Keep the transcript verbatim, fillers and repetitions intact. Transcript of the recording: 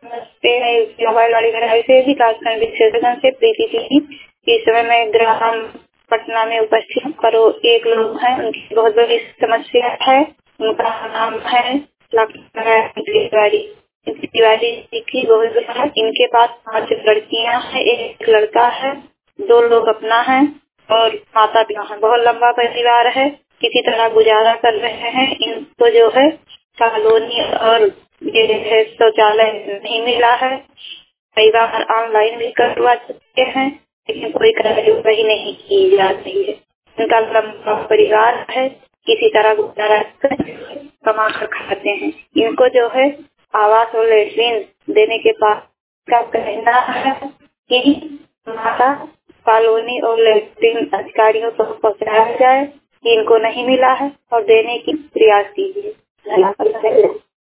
नमस्ते, मैं मोबाइल वाली घराई से विकासखंड विशेषज्ञ से प्रीति थी। इस समय मैं ग्राम पटना में उपस्थित करो एक लोग हैं, उनकी बहुत बड़ी समस्या है। उनका नाम है तिवारी। तिवारी जी की बहुत बड़ी, इनके पास पांच लड़कियां हैं, एक लड़का है, दो लोग अपना है और माता पिता है। बहुत लंबा परिवार है, किसी तरह गुजारा कर रहे हैं। इनको जो है कॉलोनी और ये है शौचालय नहीं मिला है। कई बार ऑनलाइन भी करवा चुके हैं, लेकिन कोई कार्रवाई नहीं की जा रही है। इनका लंबा परिवार है, किसी तरह गुजारा कर कमा कर खाते हैं। इनको जो है आवास और लेटरिन देने के बाद का कहना है कि माता कॉलोनी और लेटरिन अधिकारियों को पहुंचाया जाए। इनको नहीं मिला है और देने की प्रयास कीजिए।